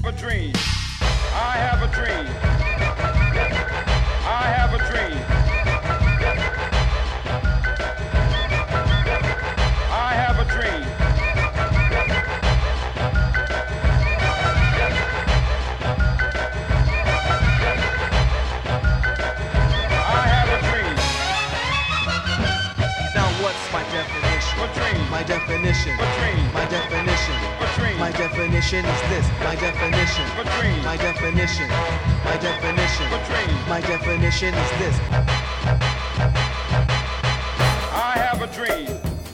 A dream. I have a dream. I have a dream. I have a dream. I have a dream. Now what's my definition? A dream. My definition. A dream. My definition. A dream. My definition is this. My definition. A dream. My definition. My definition. A dream. My definition is this. I have a dream.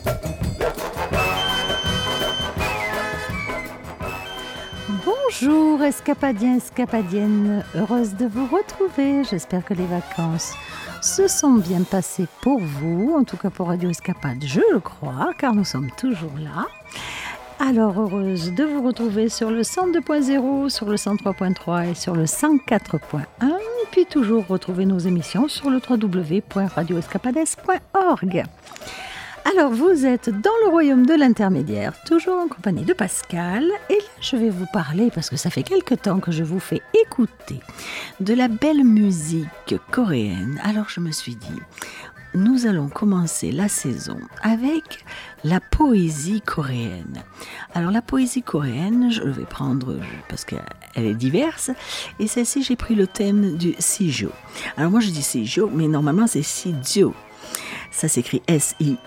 Bonjour escapadiens, escapadiennes, heureuse de vous retrouver. J'espère que les vacances se sont bien passées pour vous, en tout cas pour Radio Escapade, je le crois, car nous sommes toujours là. Alors heureuse de vous retrouver sur le 102.0, sur le 103.3 et sur le 104.1, et puis toujours retrouver nos émissions sur le www.radioescapades.org. Alors, vous êtes dans le royaume de l'intermédiaire, toujours en compagnie de Pascal. Et là, je vais vous parler, parce que ça fait quelque temps que je vous fais écouter de la belle musique coréenne. Alors, je me suis dit, nous allons commencer la saison avec la poésie coréenne. Alors, la poésie coréenne, je vais prendre, parce qu'elle est diverse, et celle-ci, j'ai pris le thème du Sijô. Alors, moi, je dis Sijô, mais normalement, c'est Sijô. Ça s'écrit S-I-J-O,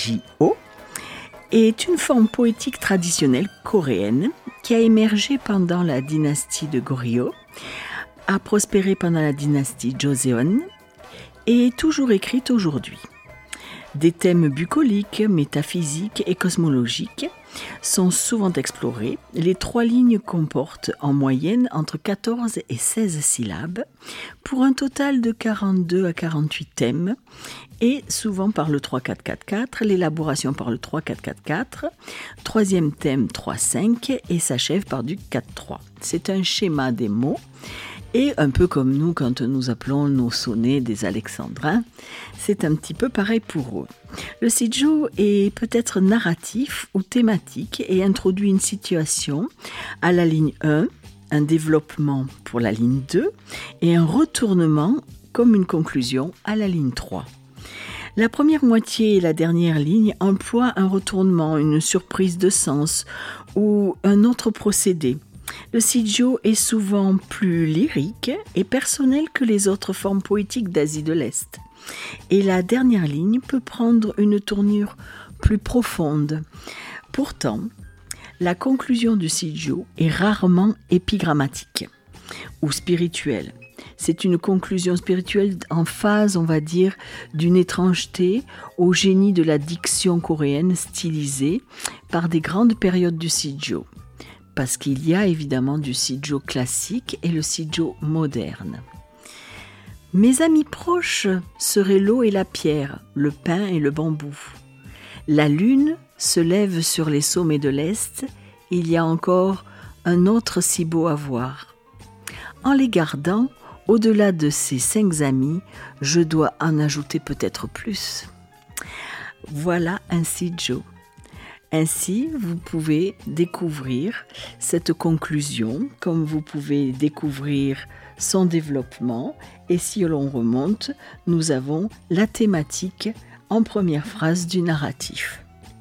est une forme poétique traditionnelle coréenne qui a émergé pendant la dynastie de Goryeo, a prospéré pendant la dynastie Joseon et est toujours écrite aujourd'hui. Des thèmes bucoliques, métaphysiques et cosmologiques sont souvent explorés. Les 3 lignes comportent en moyenne entre 14 et 16 syllabes pour un total de 42 à 48 thèmes et souvent par le 3-4-4-4, l'élaboration par le 3-4-4-4, troisième thème 3-5 et s'achève par du 4-3. C'est un schéma des mots. Et un peu comme nous, quand nous appelons nos sonnets des alexandrins, c'est un petit peu pareil pour eux. Le Sijô est peut-être narratif ou thématique et introduit une situation à la ligne 1, un développement pour la ligne 2 et un retournement comme une conclusion à la ligne 3. La première moitié et la dernière ligne emploient un retournement, une surprise de sens ou un autre procédé. Le Sijô est souvent plus lyrique et personnel que les autres formes poétiques d'Asie de l'Est. Et la dernière ligne peut prendre une tournure plus profonde. Pourtant, la conclusion du Sijô est rarement épigrammatique ou spirituelle. C'est une conclusion spirituelle en phase, on va dire, d'une étrangeté au génie de la diction coréenne stylisée par des grandes périodes du Sijô. Parce qu'il y a évidemment du Sijô classique et le Sijô moderne. Mes amis proches seraient l'eau et la pierre, le pin et le bambou. La lune se lève sur les sommets de l'Est, il y a encore un autre si beau à voir. En les gardant, au-delà de ces 5 amis, je dois en ajouter peut-être plus. Voilà un Sijô. Ainsi, vous pouvez découvrir cette conclusion, comme vous pouvez découvrir son développement. Et si l'on remonte, nous avons la thématique en première phrase du narratif.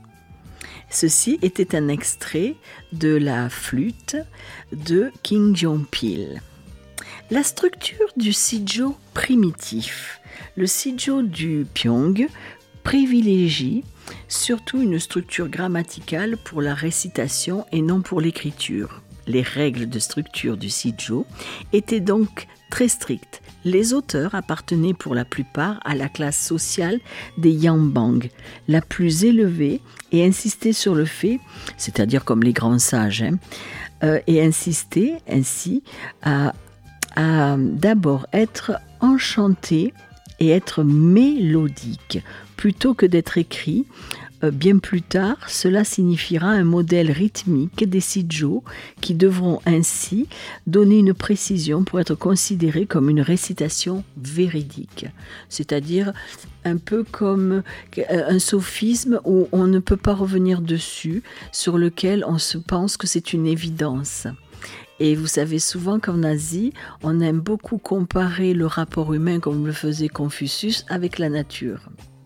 Ceci était un extrait de la flûte de Kim Jong-pil. La structure du Sijô primitif, le Sijô du Pyong, privilégie surtout une structure grammaticale pour la récitation et non pour l'écriture. Les règles de structure du Sijô étaient donc très strictes. Les auteurs appartenaient pour la plupart à la classe sociale des Yambang, la plus élevée, et insistaient sur le fait, c'est-à-dire comme les grands sages, et insistaient ainsi à d'abord être enchanté et être mélodique, plutôt que d'être écrit. Bien plus tard, cela signifiera un modèle rythmique des Sijô qui devront ainsi donner une précision pour être considérés comme une récitation véridique. C'est-à-dire un peu comme un sophisme où on ne peut pas revenir dessus, sur lequel on se pense que c'est une évidence. Et vous savez, souvent qu'en Asie, on aime beaucoup comparer le rapport humain, comme le faisait Confucius, avec la nature.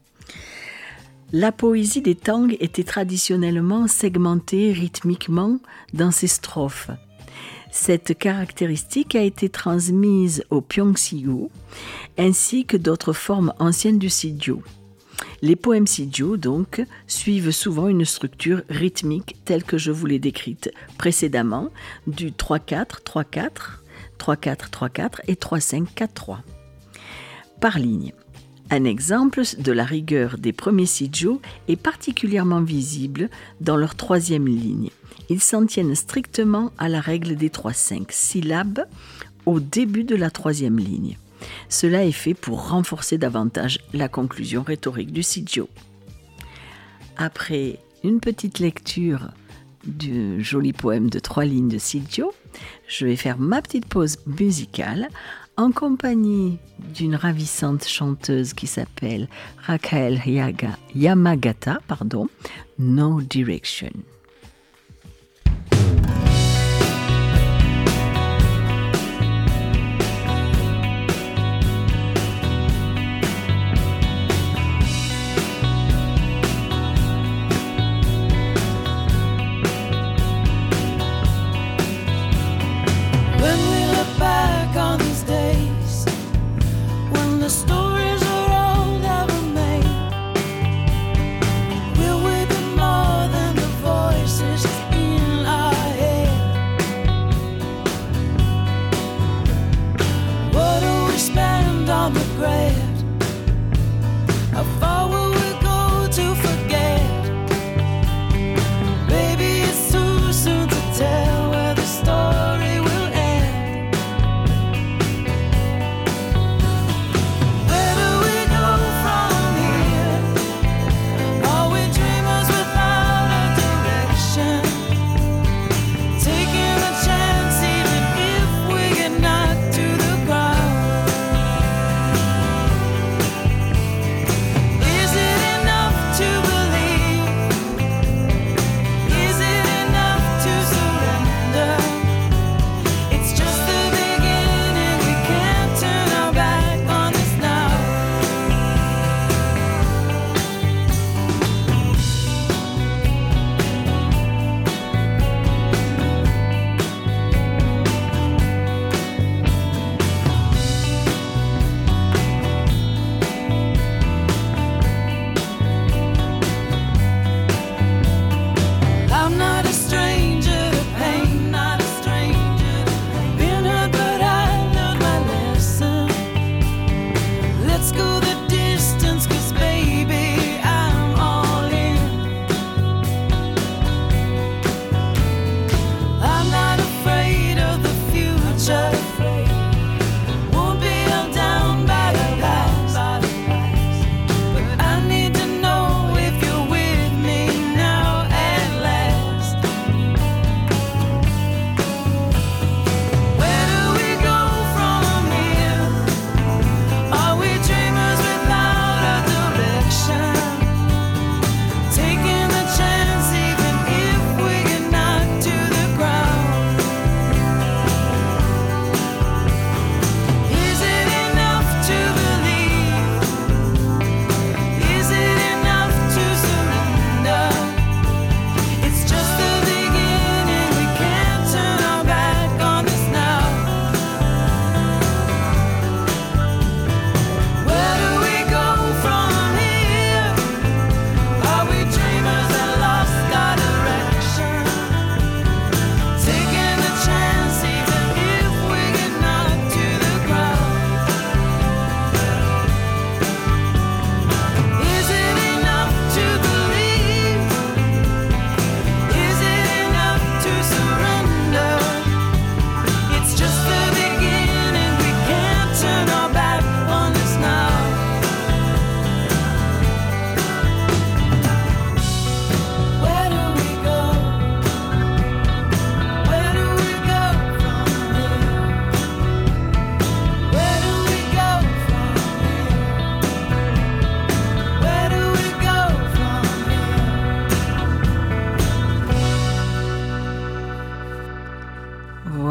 La poésie des Tang était traditionnellement segmentée rythmiquement dans ses strophes. Cette caractéristique a été transmise au Pyeongsiu ainsi que d'autres formes anciennes du Sijō. Les poèmes Sijō, donc, suivent souvent une structure rythmique telle que je vous l'ai décrite précédemment, du 3-4, 3-4, 3-4, 3-4 et 3-5, 4-3. Par ligne. Un exemple de la rigueur des premiers Sijō est particulièrement visible dans leur troisième ligne. Ils s'en tiennent strictement à la règle des 3-5 syllabes au début de la troisième ligne. Cela est fait pour renforcer davantage la conclusion rhétorique du Sijō. Après une petite lecture du joli poème de 3 lignes de Sijō, je vais faire ma petite pause musicale en compagnie d'une ravissante chanteuse qui s'appelle Rakael Yamagata, No Direction. Stories are all ever made. Will we be more than the voice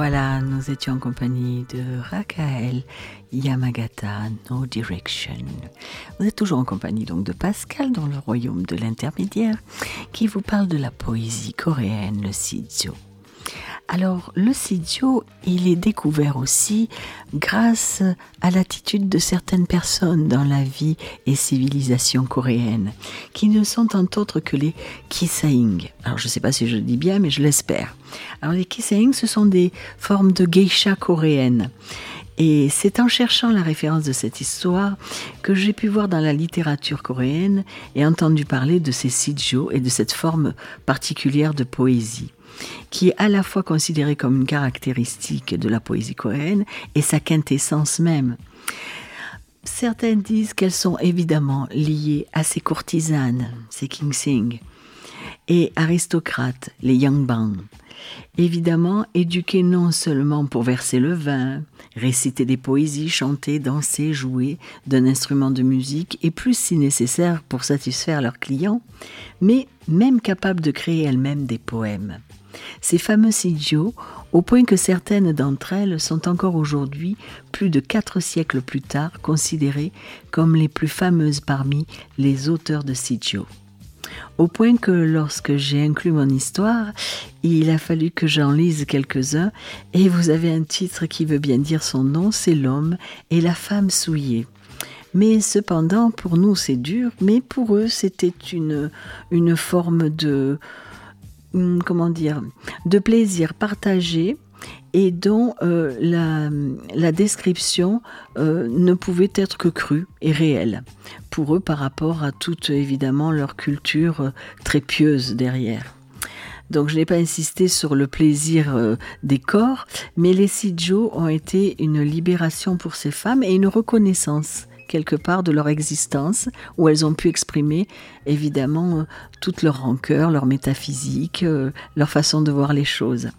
Voilà, nous étions en compagnie de Rakael Yamagata, No Direction. Vous êtes toujours en compagnie donc de Pascal dans le royaume de l'intermédiaire qui vous parle de la poésie coréenne, le Sijô. Alors, le Sijô, il est découvert aussi grâce à l'attitude de certaines personnes dans la vie et civilisation coréenne, qui ne sont entre autres que les Kisaing. Alors, je ne sais pas si je le dis bien, mais je l'espère. Alors, les Kisaing, ce sont des formes de geisha coréennes. Et c'est en cherchant la référence de cette histoire que j'ai pu voir dans la littérature coréenne et entendu parler de ces Sijô et de cette forme particulière de poésie, qui est à la fois considérée comme une caractéristique de la poésie coréenne et sa quintessence même. Certains disent qu'elles sont évidemment liées à ces courtisanes, ces kingsing, et aristocrates, les yangbang. Évidemment, éduqués non seulement pour verser le vin, réciter des poésies, chanter, danser, jouer d'un instrument de musique, et plus si nécessaire pour satisfaire leurs clients, mais même capables de créer elles-mêmes des poèmes. Ces fameux Sijô, au point que certaines d'entre elles sont encore aujourd'hui, plus de 4 siècles plus tard, considérées comme les plus fameuses parmi les auteurs de Sijô. Au point que lorsque j'ai inclus mon histoire, il a fallu que j'en lise quelques-uns, et vous avez un titre qui veut bien dire son nom, c'est L'homme et la femme souillée. Mais cependant, pour nous c'est dur, mais pour eux c'était une forme de plaisir partagé et dont la description ne pouvait être que crue et réelle pour eux par rapport à toute évidemment leur culture très pieuse derrière. Donc je n'ai pas insisté sur le plaisir des corps, mais les Sijô ont été une libération pour ces femmes et une reconnaissance quelque part de leur existence, où elles ont pu exprimer évidemment toute leur rancœur, leur métaphysique, leur façon de voir les choses.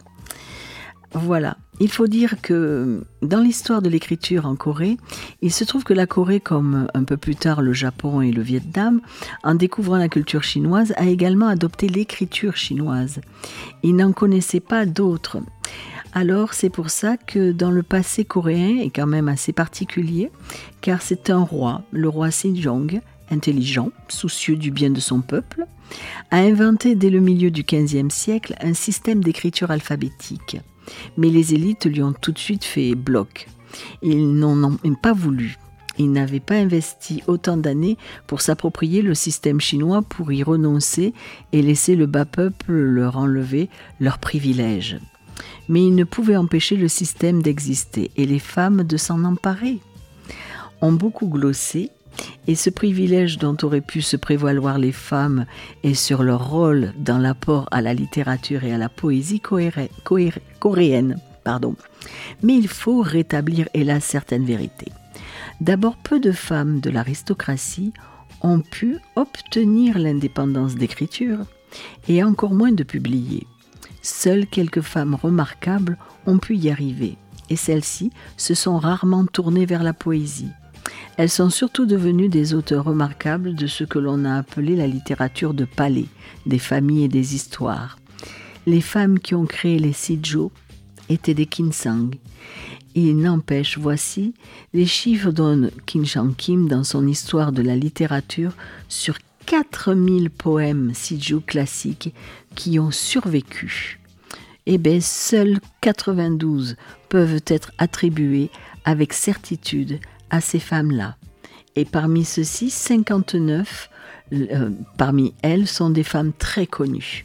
Voilà, il faut dire que dans l'histoire de l'écriture en Corée, il se trouve que la Corée, comme un peu plus tard le Japon et le Vietnam, en découvrant la culture chinoise, a également adopté l'écriture chinoise. Ils n'en connaissaient pas d'autres. Alors c'est pour ça que dans le passé coréen est quand même assez particulier, car c'est un roi, le roi Sejong, intelligent, soucieux du bien de son peuple, a inventé dès le milieu du XVe siècle un système d'écriture alphabétique. Mais les élites lui ont tout de suite fait bloc. Ils n'en ont pas voulu. Ils n'avaient pas investi autant d'années pour s'approprier le système chinois pour y renoncer et laisser le bas peuple leur enlever leurs privilèges. Mais ils ne pouvaient empêcher le système d'exister et les femmes de s'en emparer. Ont beaucoup glossé, et ce privilège dont auraient pu se prévaloir les femmes et sur leur rôle dans l'apport à la littérature et à la poésie coréenne. Mais il faut rétablir hélas certaines vérités. D'abord, peu de femmes de l'aristocratie ont pu obtenir l'indépendance d'écriture et encore moins de publier. Seules quelques femmes remarquables ont pu y arriver, et celles-ci se sont rarement tournées vers la poésie. Elles sont surtout devenues des auteurs remarquables de ce que l'on a appelé la littérature de palais, des familles et des histoires. Les femmes qui ont créé les Sijô étaient des Kinsang. Il n'empêche, voici, les chiffres donnent Kim Chang-kim dans son histoire de la littérature sur 4000 poèmes Sijô classiques qui ont survécu. Eh bien, seuls 92 peuvent être attribués avec certitude à ces femmes-là. Et parmi ceux-ci, 59 parmi elles sont des femmes très connues.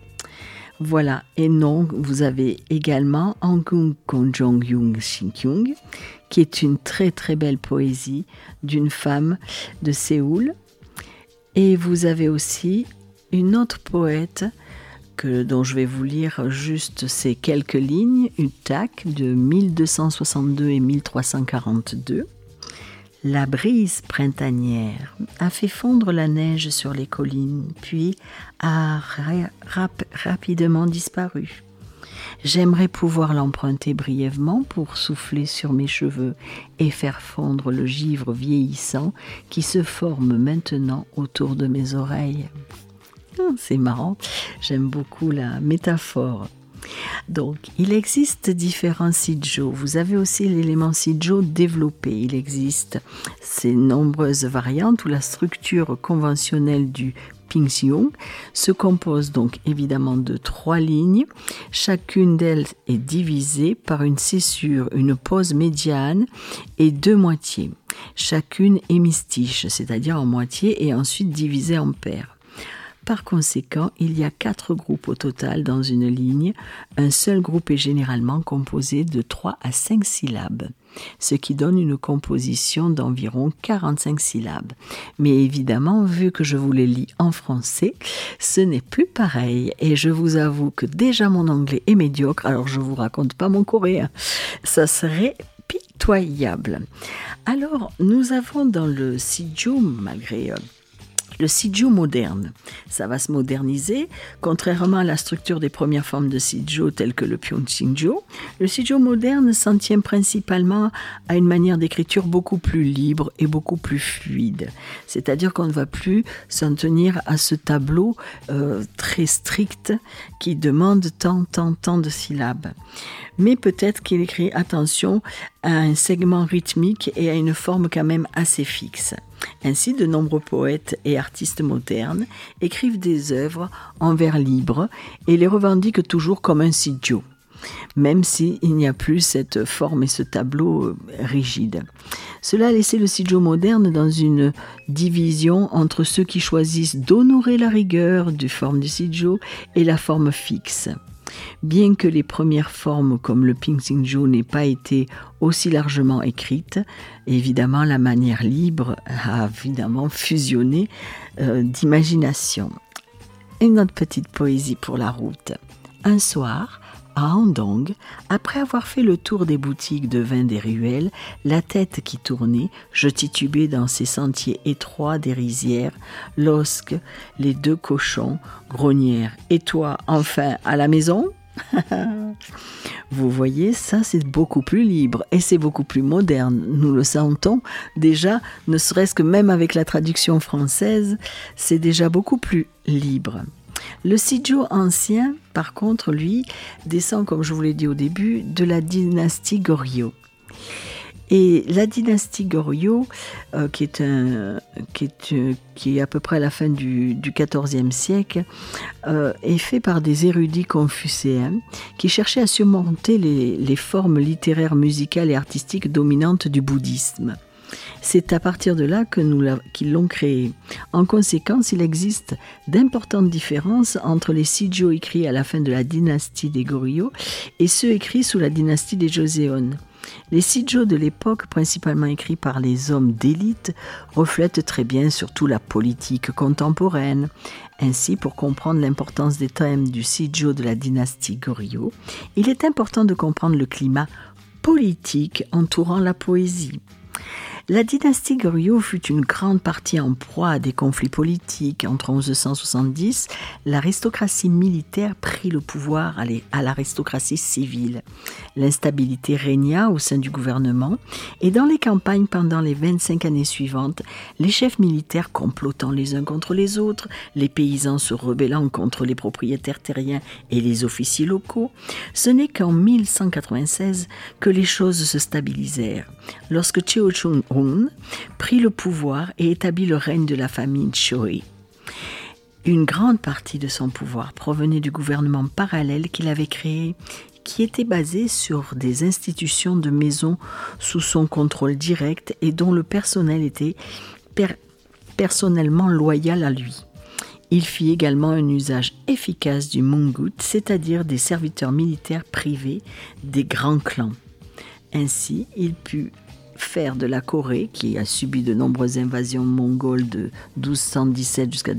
Voilà, et donc vous avez également Angung Konjong Yung Shin-kyung, qui est une très très belle poésie d'une femme de Séoul. Et vous avez aussi une autre poète dont je vais vous lire juste ces quelques lignes, Utak de 1262 et 1342. La brise printanière a fait fondre la neige sur les collines, puis a rapidement disparu. J'aimerais pouvoir l'emprunter brièvement pour souffler sur mes cheveux et faire fondre le givre vieillissant qui se forme maintenant autour de mes oreilles. C'est marrant, j'aime beaucoup la métaphore. Donc, il existe différents Shijo. Vous avez aussi l'élément Shijo développé. Il existe ces nombreuses variantes où la structure conventionnelle du Pingxiong se compose donc évidemment de 3 lignes. Chacune d'elles est divisée par une césure, une pause médiane et 2 moitiés. Chacune hémistiche, c'est-à-dire en moitié et ensuite divisée en paires. Par conséquent, il y a 4 groupes au total dans une ligne. Un seul groupe est généralement composé de 3 à 5 syllabes, ce qui donne une composition d'environ 45 syllabes. Mais évidemment, vu que je vous les lis en français, ce n'est plus pareil. Et je vous avoue que déjà mon anglais est médiocre, alors je ne vous raconte pas mon coréen. Ça serait pitoyable. Alors, nous avons dans le Shijo, malgré le Shijo moderne, ça va se moderniser. Contrairement à la structure des premières formes de Shijo telles que le Pyeongshingjo, le Shijo moderne s'en tient principalement à une manière d'écriture beaucoup plus libre et beaucoup plus fluide. C'est-à-dire qu'on ne va plus s'en tenir à ce tableau très strict qui demande tant de syllabes. Mais peut-être qu'il écrit attention à un segment rythmique et à une forme quand même assez fixe. Ainsi, de nombreux poètes et artistes modernes écrivent des œuvres en vers libre et les revendiquent toujours comme un Shijo, même s'il n'y a plus cette forme et ce tableau rigide. Cela a laissé le Shijo moderne dans une division entre ceux qui choisissent d'honorer la rigueur du forme du Shijo et la forme fixe. Bien que les premières formes comme le Pyeongshingjo n'aient pas été aussi largement écrites, évidemment la manière libre a évidemment fusionné d'imagination. Une autre petite poésie pour la route. Un soir, à Andong, après avoir fait le tour des boutiques de vin des ruelles, la tête qui tournait, je titubais dans ces sentiers étroits des rizières, lorsque les 2 cochons grognèrent « Et toi, enfin, à la maison ?» Vous voyez, ça c'est beaucoup plus libre et c'est beaucoup plus moderne. Nous le sentons déjà, ne serait-ce que même avec la traduction française, c'est déjà beaucoup plus libre. Le Shijo ancien, par contre, lui, descend, comme je vous l'ai dit au début, de la dynastie Goryeo. Et la dynastie Goryeo, qui est à peu près à la fin du XIVe siècle, est fait par des érudits confucéens qui cherchaient à surmonter les formes littéraires, musicales et artistiques dominantes du bouddhisme. C'est à partir de là qu'ils l'ont créé. En conséquence, il existe d'importantes différences entre les Shijo écrits à la fin de la dynastie des Goryeo et ceux écrits sous la dynastie des Joseon. Les Shijo de l'époque, principalement écrits par les hommes d'élite, reflètent très bien surtout la politique contemporaine. Ainsi, pour comprendre l'importance des thèmes du Shijo de la dynastie Goryeo, il est important de comprendre le climat politique entourant la poésie. La dynastie Goryeo fut une grande partie en proie à des conflits politiques. Entre 1170, l'aristocratie militaire prit le pouvoir à l'aristocratie civile. L'instabilité régna au sein du gouvernement et dans les campagnes pendant les 25 années suivantes, les chefs militaires complotant les uns contre les autres, les paysans se rebellant contre les propriétaires terriens et les officiers locaux. Ce n'est qu'en 1196 que les choses se stabilisèrent. Lorsque Cheo Chung-un prit le pouvoir et établit le règne de la famille Choi. Une grande partie de son pouvoir provenait du gouvernement parallèle qu'il avait créé, qui était basé sur des institutions de maisons sous son contrôle direct et dont le personnel était personnellement loyal à lui. Il fit également un usage efficace du mungut, c'est-à-dire des serviteurs militaires privés des grands clans. Ainsi, il put faire de la Corée, qui a subi de nombreuses invasions mongoles de 1217 jusqu'à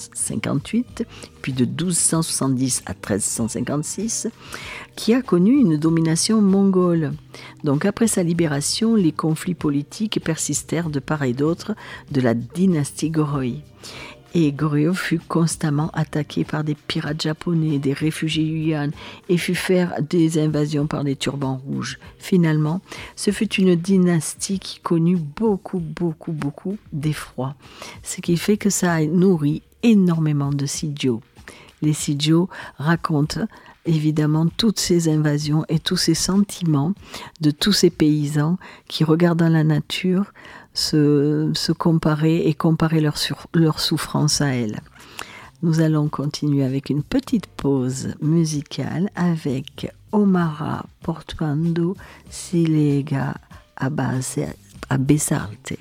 1258, puis de 1270 à 1356, qui a connu une domination mongole. Donc après sa libération, les conflits politiques persistèrent de part et d'autre de la dynastie Goryeo. Et Goryeo fut constamment attaqué par des pirates japonais, des réfugiés Yuan, et fut faire des invasions par les turbans rouges. Finalement, ce fut une dynastie qui connut beaucoup d'effroi, ce qui fait que ça a nourri énormément de Shijo. les Sijo racontent évidemment toutes ces invasions et tous ces sentiments de tous ces paysans qui, regardant la nature, se comparer et comparer leur souffrance à elle. Nous allons continuer avec une petite pause musicale avec Omara portando si lega a besarte.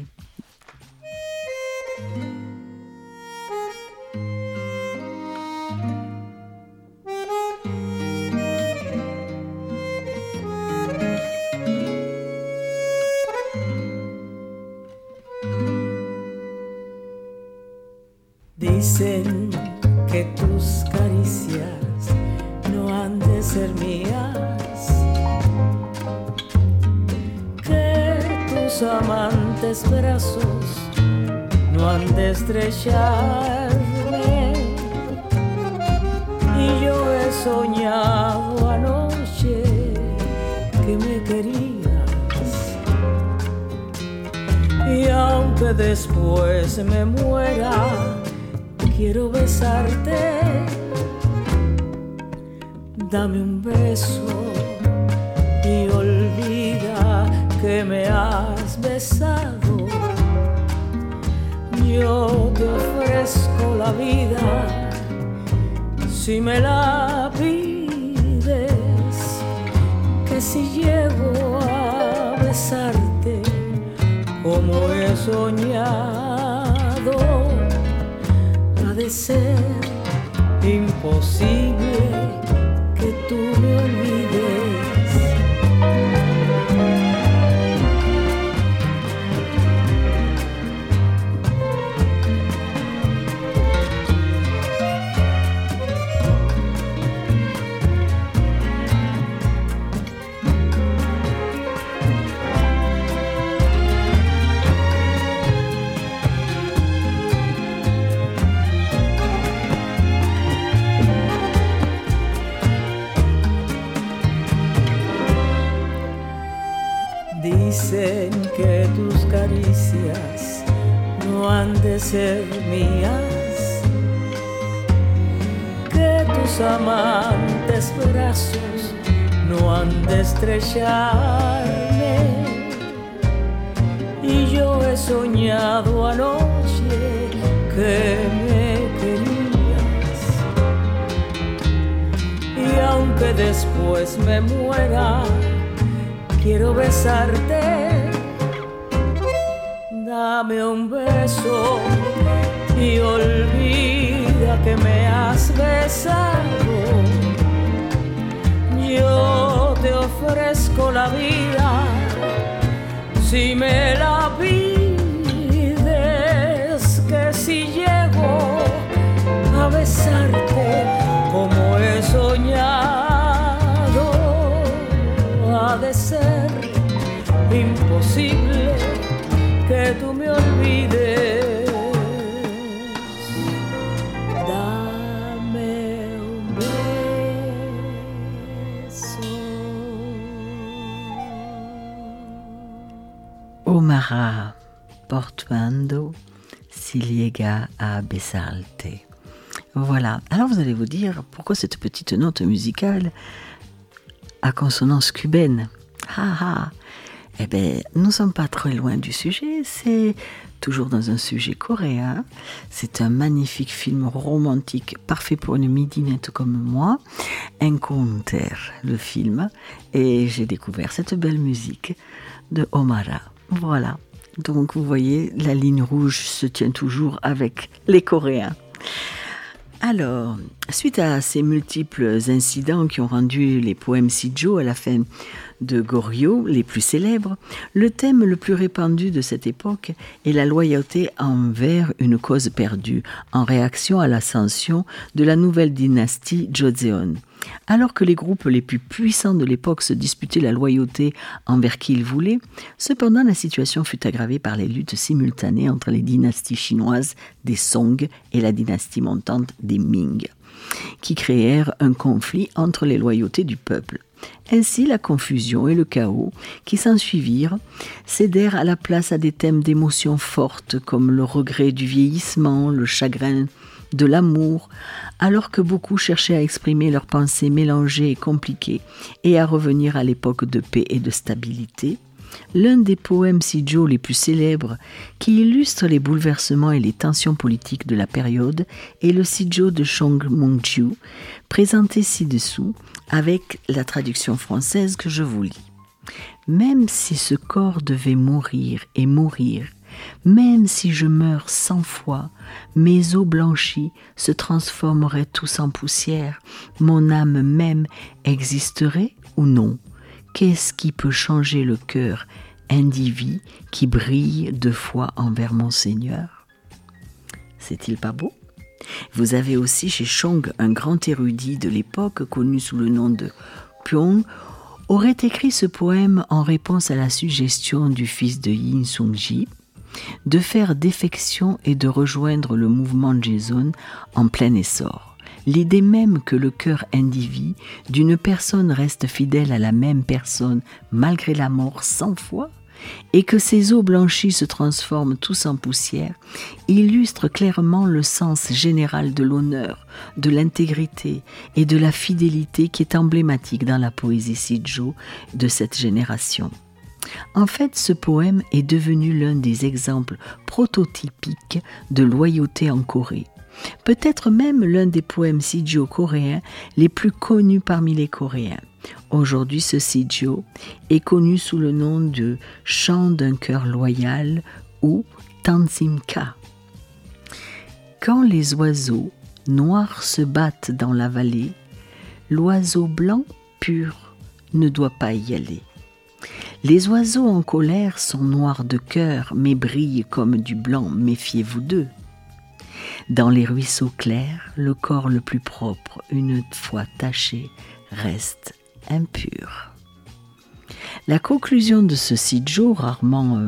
Dicen que tus caricias no han de ser mías, que tus amantes brazos no han de estrecharme, y yo he soñado anoche que me querías, y aunque después me muera, quiero besarte. Dame un beso y olvida que me has besado. Yo te ofrezco la vida si me la pides, que si llego a besarte como he soñado, de ser imposible que tú me olvides. Dicen que tus caricias no han de ser mías, que tus amantes brazos no han de estrecharme, y yo he soñado anoche que me querías, y aunque después me muera, quiero besarte. Dame un beso y olvida que me has besado. Yo te ofrezco la vida si me la pides, que si llego a besarte como he soñado, ha de ser imposible que tú me olvides. Dame un beso. Omara portando si llega a besarte. Voilà. Alors vous allez vous dire, pourquoi cette petite note musicale à consonance cubaine? Eh bien, nous ne sommes pas très loin du sujet, c'est toujours dans un sujet coréen. C'est un magnifique film romantique, parfait pour une midinette comme moi, Encounter, le film, et j'ai découvert cette belle musique de Omara. Voilà, donc vous voyez, la ligne rouge se tient toujours avec les Coréens. Alors, suite à ces multiples incidents qui ont rendu les poèmes Sijo à la fin de Goryeo les plus célèbres, le thème le plus répandu de cette époque est la loyauté envers une cause perdue, en réaction à l'ascension de la nouvelle dynastie Joseon. Alors que les groupes les plus puissants de l'époque se disputaient la loyauté envers qui ils voulaient, cependant la situation fut aggravée par les luttes simultanées entre les dynasties chinoises des Song et la dynastie montante des Ming, qui créèrent un conflit entre les loyautés du peuple. Ainsi, la confusion et le chaos qui s'ensuivirent cédèrent à la place à des thèmes d'émotions fortes comme le regret du vieillissement, le chagrin de l'amour, alors que beaucoup cherchaient à exprimer leurs pensées mélangées et compliquées et à revenir à l'époque de paix et de stabilité. L'un des poèmes Sijo les plus célèbres qui illustre les bouleversements et les tensions politiques de la période est le Sijo de Chong Mong-chiu, présenté ci-dessous avec la traduction française que je vous lis. Même si ce corps devait mourir et mourir, même si je meurs 100 fois, mes os blanchis se transformeraient tous en poussière, mon âme même existerait ou non? Qu'est-ce qui peut changer le cœur individu qui brille de foi envers mon Seigneur? C'est-il pas beau? Vous avez aussi chez Chong un grand érudit de l'époque connu sous le nom de Pyong, aurait écrit ce poème en réponse à la suggestion du fils de Yin Sung-ji de faire défection et de rejoindre le mouvement Jaeson en plein essor. L'idée même que le cœur individu d'une personne reste fidèle à la même personne malgré la mort 100 fois et que ses os blanchis se transforment tous en poussière illustre clairement le sens général de l'honneur, de l'intégrité et de la fidélité qui est emblématique dans la poésie Sijo de cette génération. En fait, ce poème est devenu l'un des exemples prototypiques de loyauté en Corée. Peut-être même l'un des poèmes Sijo coréens les plus connus parmi les Coréens. Aujourd'hui, ce Sijo est connu sous le nom de Chant d'un cœur loyal ou Tansimka. Quand les oiseaux noirs se battent dans la vallée, l'oiseau blanc pur ne doit pas y aller. Les oiseaux en colère sont noirs de cœur, mais brillent comme du blanc, méfiez-vous d'eux. Dans les ruisseaux clairs, le corps le plus propre, une fois taché, reste impur. La conclusion de ce Sijo, rarement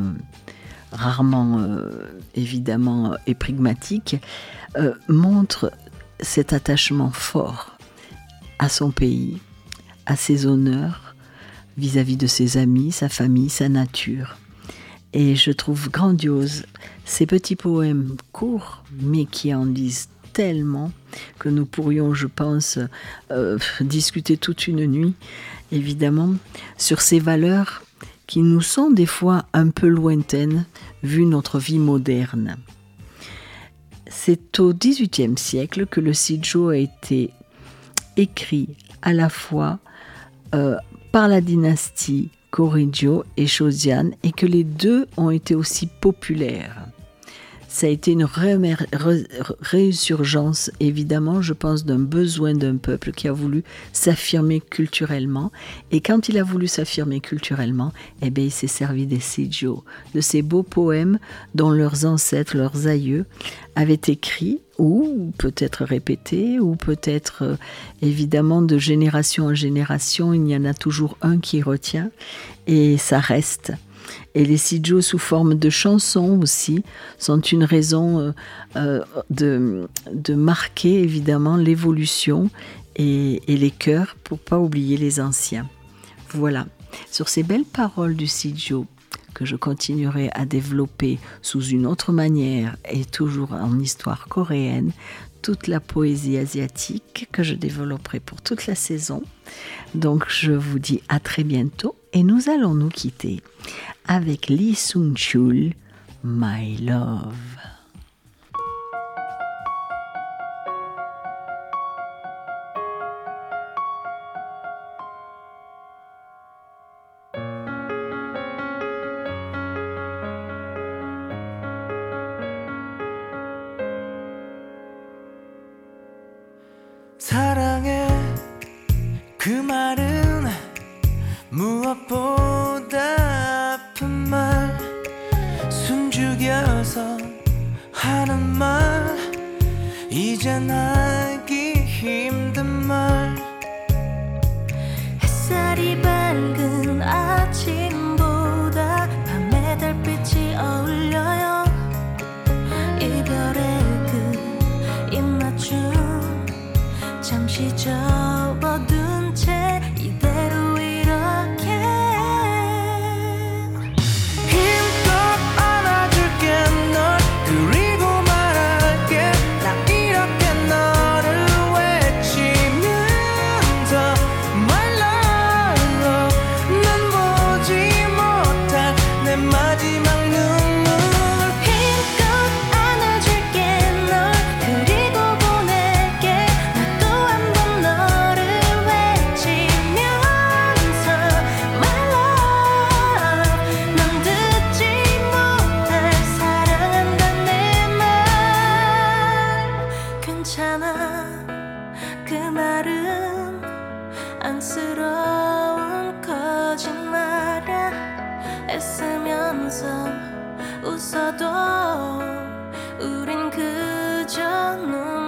évidemment éprigmatique, montre cet attachement fort à son pays, à ses honneurs, vis-à-vis de ses amis, sa famille, sa nature. Et je trouve grandiose ces petits poèmes courts, mais qui en disent tellement que nous pourrions, je pense, discuter toute une nuit, évidemment, sur ces valeurs qui nous sont des fois un peu lointaines, vu notre vie moderne. C'est au XVIIIe siècle que le Sijo a été écrit à la fois par la dynastie Goryeo et Joseon et que les deux ont été aussi populaires. Ça a été une résurgence, évidemment, je pense, d'un besoin d'un peuple qui a voulu s'affirmer culturellement. Et quand il a voulu s'affirmer culturellement, eh bien, il s'est servi des Sijo, de ces beaux poèmes dont leurs ancêtres, leurs aïeux avaient écrit, ou peut-être répétés, ou peut-être, évidemment, de génération en génération, il y en a toujours un qui retient, et ça reste. Et les Sijo sous forme de chansons aussi sont une raison de marquer évidemment l'évolution et les chœurs pour pas oublier les anciens. Voilà, sur ces belles paroles du Sijo que je continuerai à développer sous une autre manière et toujours en histoire coréenne, toute la poésie asiatique que je développerai pour toute la saison. Donc je vous dis à très bientôt et nous allons nous quitter avec Lee Sung-chul, My Love. 사랑해 그 말은 무엇보다 아픈 말 숨죽여서 하는 말 이젠 하기 힘든 말 햇살이 밝은 아침보다 밤의 달빛이 어울려요 이별의 그 입맞춤 잠시 접어둔 채 이대로 이렇게 힘껏 안아줄게 널 그리고 말할게 나 이렇게 말은 안쓰러운 거짓말이야. 애쓰면서 웃어도 우린 그저 눈